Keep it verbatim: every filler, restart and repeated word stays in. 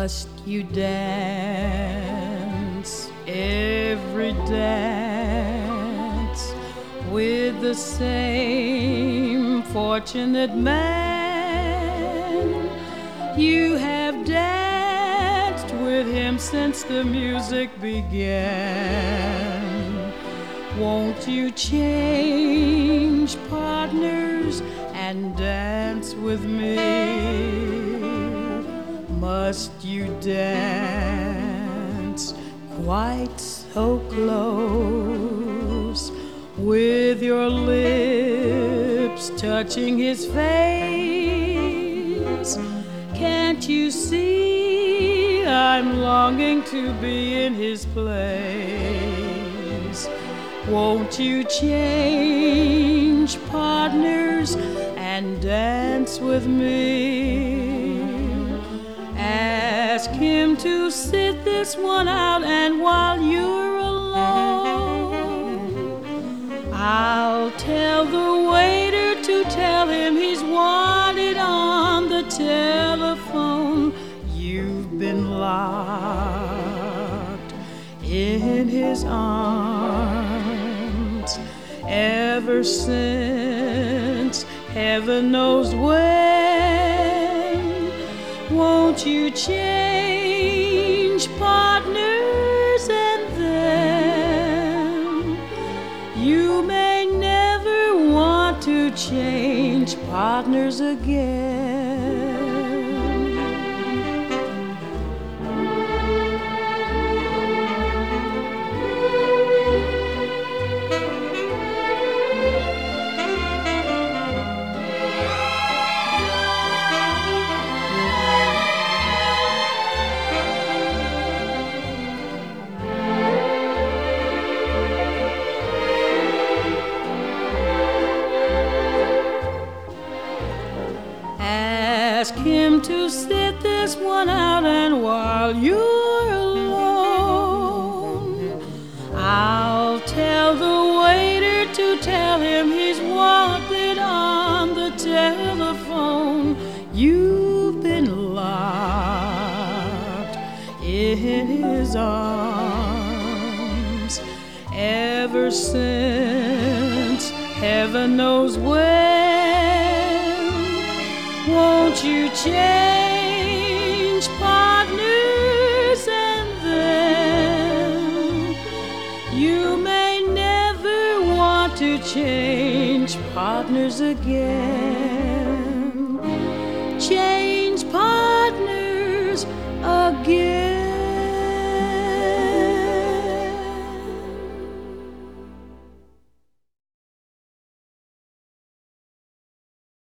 Must you dance every dance with the same fortunate man? You have danced with him since the music began. Won't you change partners and dance with me? Must you dance quite so close, with your lips touching his face? Can't you see I'm longing to be in his place? Won't you change partners and dance with me? Ask him to sit this one out, and while you're alone, I'll tell the waiter to tell him he's wanted on the telephone. You've been locked in his arms ever since heaven knows when. Won't you change partners, and then you may never want to change partners again. Ask him to sit this one out, and while you're alone, I'll tell the waiter to tell him he's wanted on the telephone. You've been locked in his arms ever since heaven knows when. Won't you change partners, and then you may never want to change partners again.